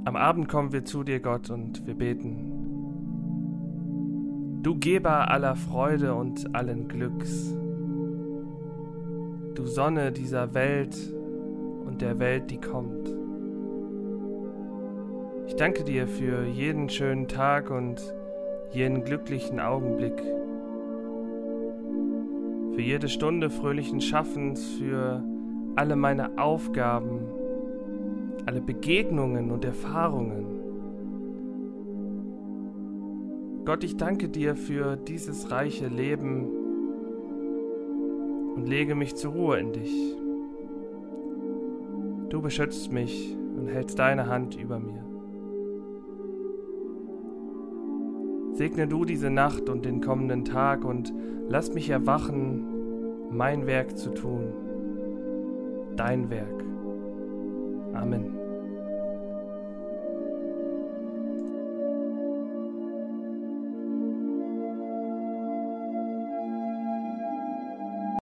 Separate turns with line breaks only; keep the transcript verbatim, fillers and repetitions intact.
Am Abend kommen wir zu dir, Gott, und wir beten. Du Geber aller Freude und allen Glücks, du Sonne dieser Welt und der Welt, die kommt. Ich danke dir für jeden schönen Tag und jeden glücklichen Augenblick, für jede Stunde fröhlichen Schaffens, für alle meine Aufgaben, alle Begegnungen und Erfahrungen. Gott, ich danke dir für dieses reiche Leben und lege mich zur Ruhe in dich. Du beschützt mich und hältst deine Hand über mir. Segne du diese Nacht und den kommenden Tag und lass mich erwachen, mein Werk zu tun, dein Werk. Amen.